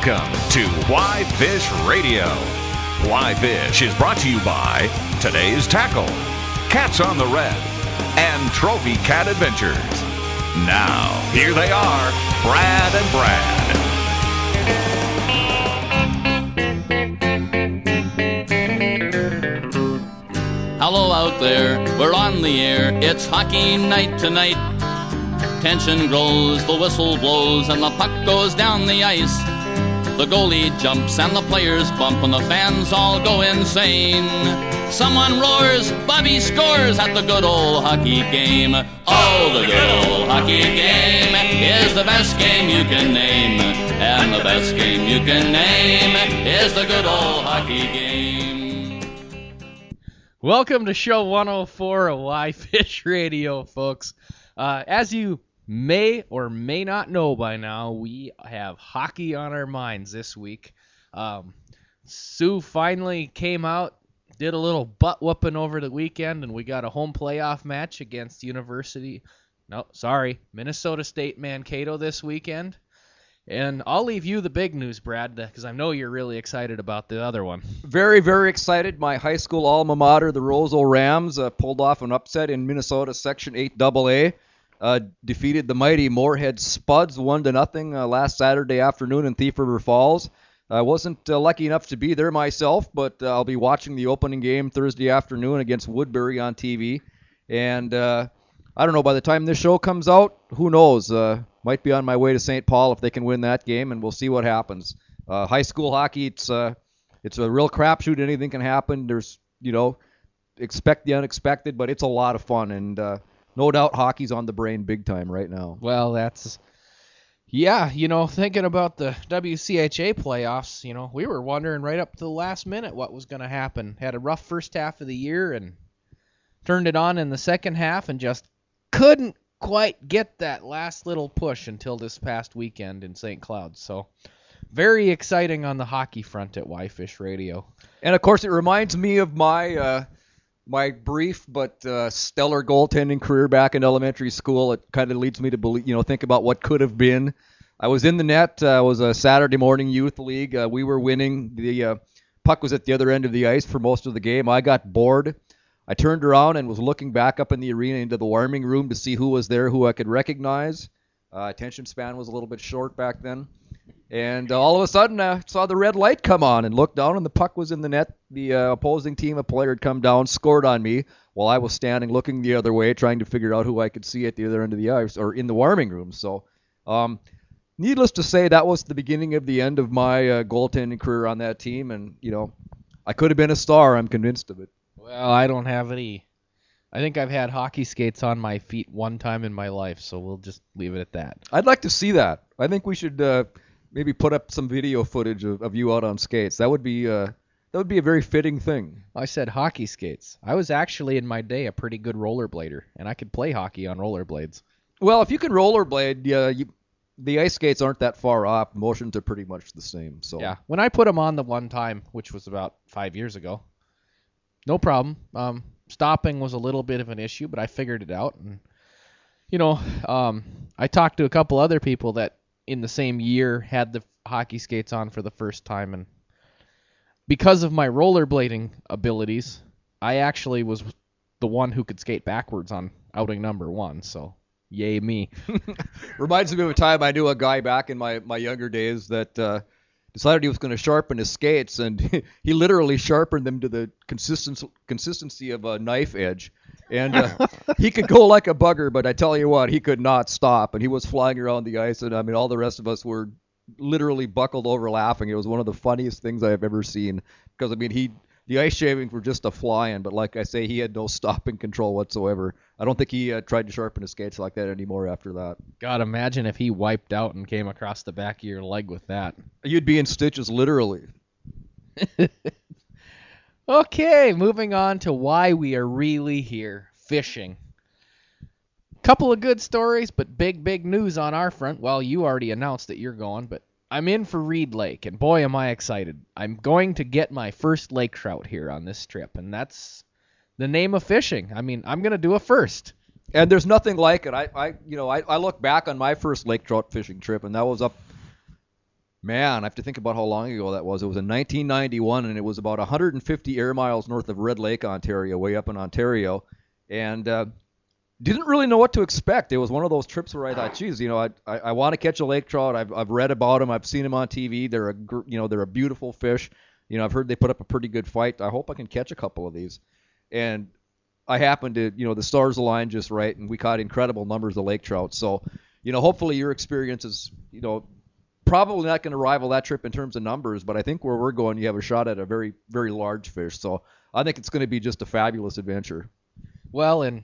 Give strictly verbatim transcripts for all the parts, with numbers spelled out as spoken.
Welcome to Why Fish Radio. Why Fish is brought to you by Today's Tackle, Cats on the Red, and Trophy Cat Adventures. Now, here they are, Brad and Brad. Hello out there, we're on the air, it's hockey night tonight. Tension grows, the whistle blows, and the puck goes down the ice. The goalie jumps and the players bump and the fans all go insane. Someone roars, Bobby scores at the good old hockey game. Oh, the good old hockey game is the best game you can name. And the best game you can name is the good old hockey game. Welcome to show one oh four of Why Fish Radio, folks. Uh, as you may or may not know by now, we have hockey on our minds this week. Um, Sue finally came out, did a little butt whooping over the weekend, and we got a home playoff match against University, no, sorry, Minnesota State Mankato this weekend. And I'll leave you the big news, Brad, because I know you're really excited about the other one. Very, very excited. My high school alma mater, the Roseau Rams, uh, pulled off an upset in Minnesota Section eight double A. Uh, defeated the mighty Moorhead Spuds one to nothing uh, last Saturday afternoon in Thief River Falls. I wasn't uh, lucky enough to be there myself, but uh, I'll be watching the opening game Thursday afternoon against Woodbury on T V. And uh, I don't know, by the time this show comes out, who knows? Uh, might be on my way to Saint Paul if they can win that game, and we'll see what happens. Uh, high school hockey, it's uh, it's a real crapshoot. Anything can happen. There's, you know, expect the unexpected, but it's a lot of fun, and uh, no doubt hockey's on the brain big time right now. Well, that's, yeah, you know, thinking about the W C H A playoffs, you know, we were wondering right up to the last minute what was going to happen. Had a rough first half of the year and turned it on in the second half and just couldn't quite get that last little push until this past weekend in Saint Cloud. So very exciting on the hockey front at Why Fish Radio. And, of course, it reminds me of my uh, my brief but uh, stellar goaltending career back in elementary school. It kind of leads me to believe, you know, think about what could have been. I was in the net. Uh, it was a Saturday morning youth league. Uh, we were winning. The uh, puck was at the other end of the ice for most of the game. I got bored. I turned around and was looking back up in the arena into the warming room to see who was there, who I could recognize. Uh, attention span was a little bit short back then. And uh, all of a sudden, I saw the red light come on and looked down, and the puck was in the net. The uh, opposing team, a player had come down, scored on me, while I was standing looking the other way, trying to figure out who I could see at the other end of the ice, or in the warming room. So, um, needless to say, that was the beginning of the end of my uh, goaltending career on that team, and, you know, I could have been a star, I'm convinced of it. Well, I don't have any. I think I've had hockey skates on my feet one time in my life, so we'll just leave it at that. I'd like to see that. I think we should uh, maybe put up some video footage of, of you out on skates. That would be uh, that would be a very fitting thing. I said hockey skates. I was actually in my day a pretty good rollerblader, and I could play hockey on rollerblades. Well, if you can rollerblade, yeah, you, the ice skates aren't that far off. Motions are pretty much the same. So yeah, when I put them on the one time, which was about five years ago, no problem. Um, stopping was a little bit of an issue, but I figured it out. And, you know, um, I talked to a couple other people that in the same year had the hockey skates on for the first time. And because of my rollerblading abilities, I actually was the one who could skate backwards on outing number one. So, yay me. Reminds me of a time I knew a guy back in my, my younger days that uh, decided he was going to sharpen his skates, and he literally sharpened them to the consistency consistency of a knife edge. And uh, he could go like a bugger, but I tell you what, he could not stop. And he was flying around the ice, and I mean, all the rest of us were literally buckled over laughing. It was one of the funniest things I have ever seen, because I mean, he the ice shavings were just a flying, but like I say, he had no stopping control whatsoever. I don't think he uh, tried to sharpen his skates like that anymore after that. God, imagine if he wiped out and came across the back of your leg with that. You'd be in stitches, literally. Okay, moving on to why we are really here, fishing. Couple of good stories, but big, big news on our front. Well, you already announced that you're going, but I'm in for Reed Lake, and boy, am I excited. I'm going to get my first lake trout here on this trip, and that's the name of fishing. I mean, I'm going to do a first. And there's nothing like it. I, I you know, I, I look back on my first lake trout fishing trip, and that was up Man, I have to think about how long ago that was. It was in nineteen ninety-one, and it was about one hundred fifty air miles north of Red Lake, Ontario, way up in Ontario. And uh, didn't really know what to expect. It was one of those trips where I thought, geez, you know, I I, I want to catch a lake trout. I've I've read about them. I've seen them on T V. They're a gr- you know they're a beautiful fish. You know, I've heard they put up a pretty good fight. I hope I can catch a couple of these. And I happened to, you know, the stars aligned just right, and we caught incredible numbers of lake trout. So, you know, hopefully your experience is, you know, probably not going to rival that trip in terms of numbers, but I think where we're going, you have a shot at a very, very large fish. So I think it's going to be just a fabulous adventure. Well, and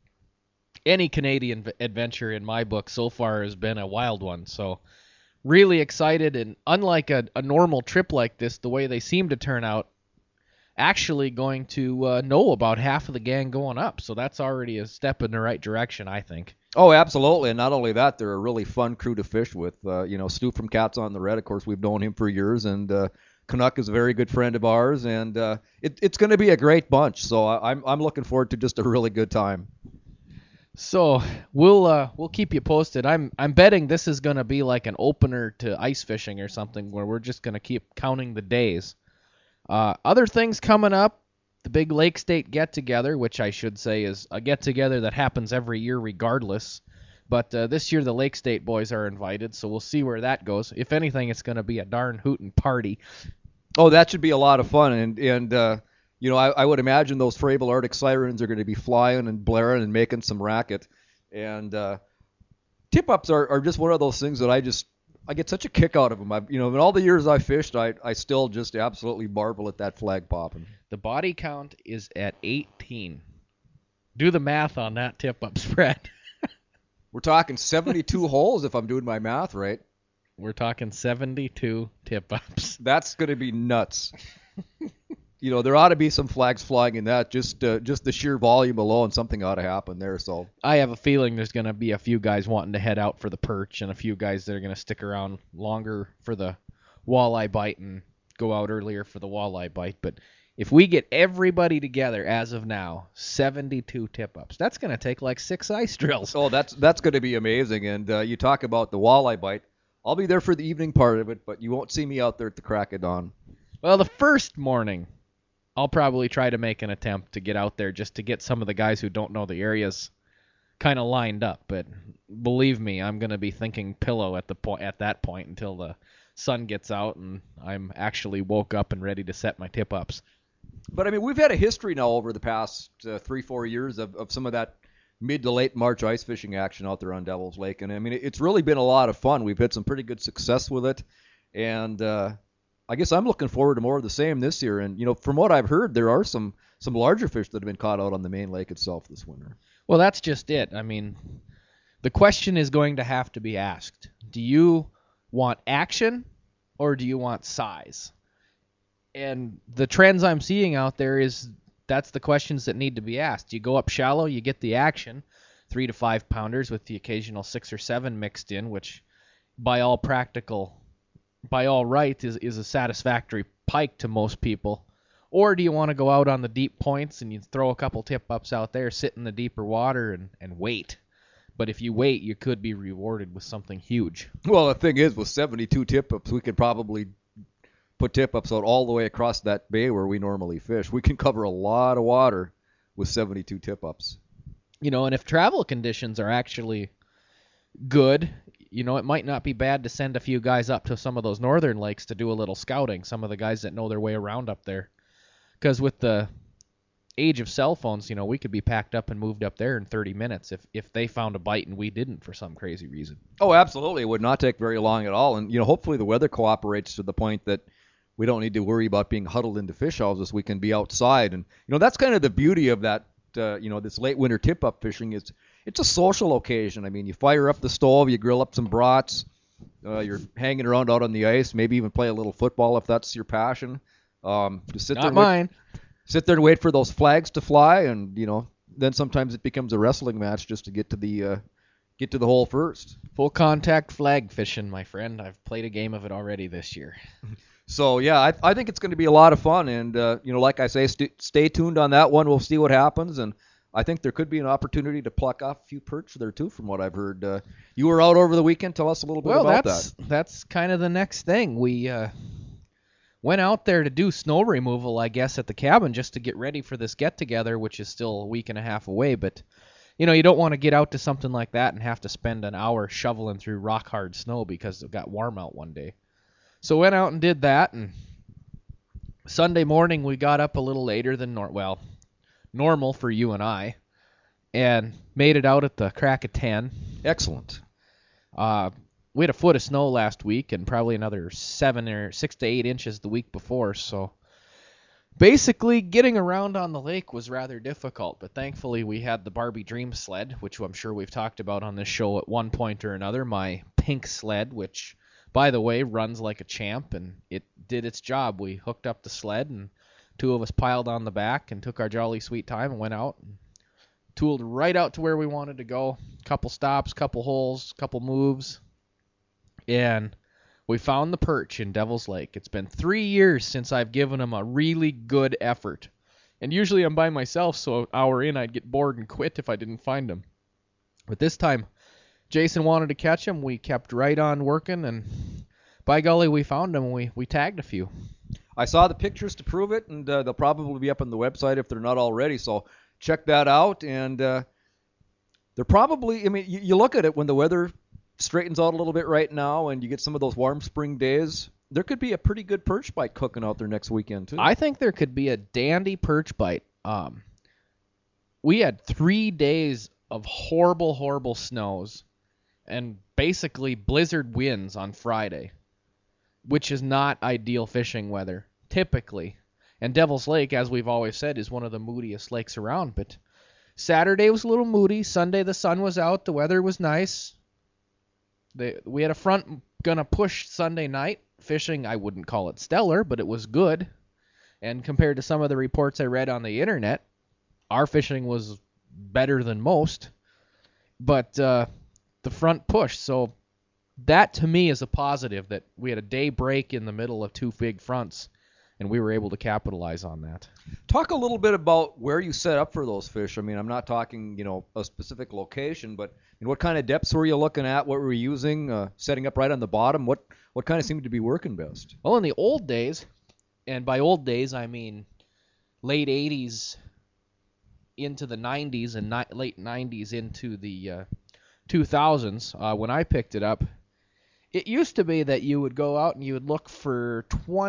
any Canadian v- adventure in my book so far has been a wild one. So really excited, and unlike a, a normal trip like this, the way they seem to turn out, actually going to uh, know about half of the gang going up. So that's already a step in the right direction, I think. Oh, absolutely. And not only that, they're a really fun crew to fish with. Uh, you know, Stu from Cats on the Red, of course, we've known him for years, and uh, Canuck is a very good friend of ours, and uh, it, it's going to be a great bunch. So I, I'm I'm looking forward to just a really good time. So we'll uh, we'll keep you posted. I'm I'm betting this is going to be like an opener to ice fishing or something, where we're just going to keep counting the days. Uh, other things coming up, the big Lake State get-together, which I should say is a get-together that happens every year regardless. But uh, this year the Lake State boys are invited, so we'll see where that goes. If anything, it's going to be a darn hootin' party. Oh, that should be a lot of fun. And, and uh, you know, I, I would imagine those Frabill Arctic sirens are going to be flying and blaring and making some racket. And uh, tip-ups are, are just one of those things that I just... I get such a kick out of them. I've, you know, in all the years I fished, I, I still just absolutely marvel at that flag popping. The body count is at eighteen. Do the math on that tip-up spread. We're talking seventy-two holes if I'm doing my math right. We're talking seventy-two tip-ups. That's going to be nuts. You know, there ought to be some flags flying in that. Just uh, just the sheer volume alone, something ought to happen there. So I have a feeling there's going to be a few guys wanting to head out for the perch, and a few guys that are going to stick around longer for the walleye bite and go out earlier for the walleye bite. But if we get everybody together as of now, seventy-two tip-ups, that's going to take like six ice drills. Oh, that's that's going to be amazing. And uh, you talk about the walleye bite. I'll be there for the evening part of it, but you won't see me out there at the crack of dawn. Well, the first morning, I'll probably try to make an attempt to get out there just to get some of the guys who don't know the areas kind of lined up. But believe me, I'm going to be thinking pillow at the po- at that point until the sun gets out and I'm actually woke up and ready to set my tip-ups. But, I mean, we've had a history now over the past uh, three, four years of, of some of that mid to late March ice fishing action out there on Devil's Lake. And, I mean, it's really been a lot of fun. We've had some pretty good success with it. And uh, I guess I'm looking forward to more of the same this year. And, you know, from what I've heard, there are some, some larger fish that have been caught out on the main lake itself this winter. Well, that's just it. I mean, the question is going to have to be asked. Do you want action or do you want size? And the trends I'm seeing out there is that's the questions that need to be asked. You go up shallow, you get the action, three to five pounders with the occasional six or seven mixed in, which by all practical, by all right, is, is a satisfactory pike to most people. Or do you want to go out on the deep points and you throw a couple tip-ups out there, sit in the deeper water and, and wait? But if you wait, you could be rewarded with something huge. Well, the thing is, with seventy-two tip-ups, we could probably put tip-ups out all the way across that bay where we normally fish. We can cover a lot of water with seventy-two tip-ups. You know, and if travel conditions are actually good, you know, it might not be bad to send a few guys up to some of those northern lakes to do a little scouting, some of the guys that know their way around up there. Because with the age of cell phones, you know, we could be packed up and moved up there in thirty minutes if, if they found a bite and we didn't for some crazy reason. Oh, absolutely. It would not take very long at all. And, you know, hopefully the weather cooperates to the point that we don't need to worry about being huddled into fish houses. We can be outside. And, you know, that's kind of the beauty of that, uh, you know, this late winter tip-up fishing. Is it's a social occasion. I mean, you fire up the stove, you grill up some brats, uh, you're hanging around out on the ice, maybe even play a little football if that's your passion. Um, just sit Not there and mine. Wait, sit there and wait for those flags to fly, and, you know, then sometimes it becomes a wrestling match just to get to the uh, get to the hole first. Full contact flag fishing, my friend. I've played a game of it already this year. So, yeah, I, I think it's going to be a lot of fun. And, uh, you know, like I say, st- stay tuned on that one. We'll see what happens. And I think there could be an opportunity to pluck off a few perch there too, from what I've heard. Uh, you were out over the weekend. Tell us a little bit well, about that's, that. that's kind of the next thing. We uh, went out there to do snow removal, I guess, at the cabin just to get ready for this get-together, which is still a week and a half away. But, you know, you don't want to get out to something like that and have to spend an hour shoveling through rock-hard snow because it got warm out one day. So went out and did that, and Sunday morning we got up a little later than nor- well, normal for you and I, and made it out at the crack of ten. Excellent. Uh, we had a foot of snow last week and probably another seven or six to eight inches the week before. So basically, getting around on the lake was rather difficult. But thankfully, we had the Barbie Dream sled, which I'm sure we've talked about on this show at one point or another. My pink sled, which, by the way, runs like a champ, and it did its job. We hooked up the sled, and two of us piled on the back and took our jolly sweet time and went out and tooled right out to where we wanted to go. Couple stops, couple holes, couple moves, and we found the perch in Devil's Lake. It's been three years since I've given them a really good effort. And usually I'm by myself, so an hour in I'd get bored and quit if I didn't find them. But this time, Jason wanted to catch them. We kept right on working, and by golly, we found them, and we, we tagged a few. I saw the pictures to prove it, and uh, they'll probably be up on the website if they're not already. So check that out. And uh, they're probably, I mean, you, you look at it when the weather straightens out a little bit right now and you get some of those warm spring days, there could be a pretty good perch bite cooking out there next weekend, too. I think there could be a dandy perch bite. Um, we had three days of horrible, horrible snows and basically blizzard winds on Friday, which is not ideal fishing weather, typically. And Devil's Lake, as we've always said, is one of the moodiest lakes around. But Saturday was a little moody. Sunday the sun was out. The weather was nice. They, we had a front going to push Sunday night. Fishing, I wouldn't call it stellar, but it was good. And compared to some of the reports I read on the internet, our fishing was better than most. But uh, the front pushed. So that, to me, is a positive, that we had a day break in the middle of two big fronts, and we were able to capitalize on that. Talk a little bit about where you set up for those fish. I mean, I'm not talking, you know, a specific location, but I mean, what kind of depths were you looking at? What were you using? Uh, setting up right on the bottom? What what kind of seemed to be working best? Well, in the old days, and by old days I mean late eighties into the nineties and ni- late nineties into the uh, two thousands, uh, when I picked it up, it used to be that you would go out and you would look for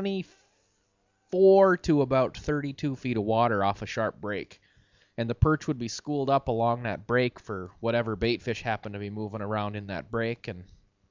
twenty-four to about thirty-two feet of water off a sharp break. And the perch would be schooled up along that break for whatever bait fish happened to be moving around in that break. And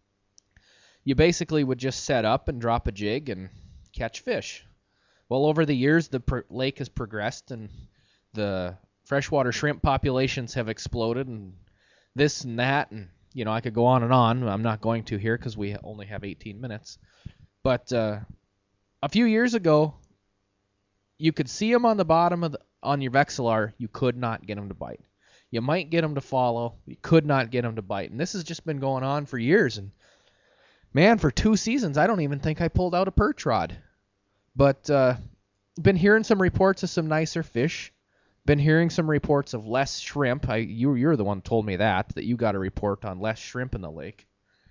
you basically would just set up and drop a jig and catch fish. Well, over the years, the per- lake has progressed, and the freshwater shrimp populations have exploded, and this and that, and you know, I could go on and on. I'm not going to here because we only have eighteen minutes. But uh, a few years ago, you could see them on the bottom of the, on your Vexilar. You could not get them to bite. You might get them to follow. You could not get them to bite. And this has just been going on for years. And man, for two seasons, I don't even think I pulled out a perch rod. But uh, been hearing some reports of some nicer fish. Been hearing some reports of less shrimp. I you you're the one who told me that that you got a report on less shrimp in the lake.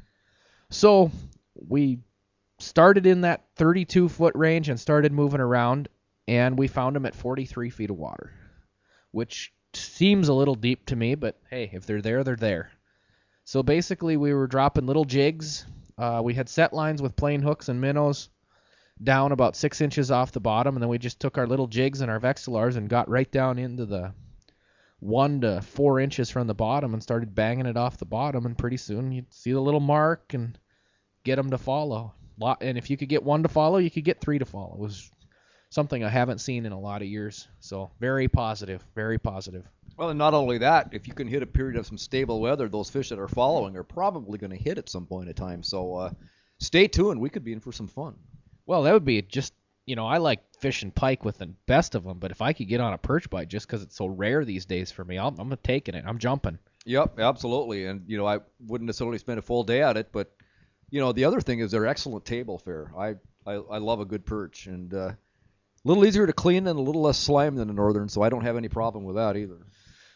So we started in that thirty-two foot range and started moving around, and we found them at forty-three feet of water, which seems a little deep to me, but hey, if they're there, they're there. So basically, we were dropping little jigs. Uh, we had set lines with plain hooks and minnows down about six inches off the bottom, and then we just took our little jigs and our Vexilars and got right down into the one to four inches from the bottom and started banging it off the bottom, and pretty soon you'd see the little mark and get them to follow. And if you could get one to follow, you could get three to follow. It was something I haven't seen in a lot of years. So very positive, very positive. Well, and not only that, if you can hit a period of some stable weather, those fish that are following are probably going to hit at some point in time. So uh, stay tuned. We could be in for some fun. Well, that would be just, you know, I like fishing pike with the best of them, but if I could get on a perch bite just because it's so rare these days for me, I'll, I'm taking it. I'm jumping. Yep, absolutely. And, you know, I wouldn't necessarily spend a full day at it, but, you know, the other thing is they're excellent table fare. I, I, I love a good perch, and uh, a little easier to clean and a little less slime than the northern, so I don't have any problem with that either.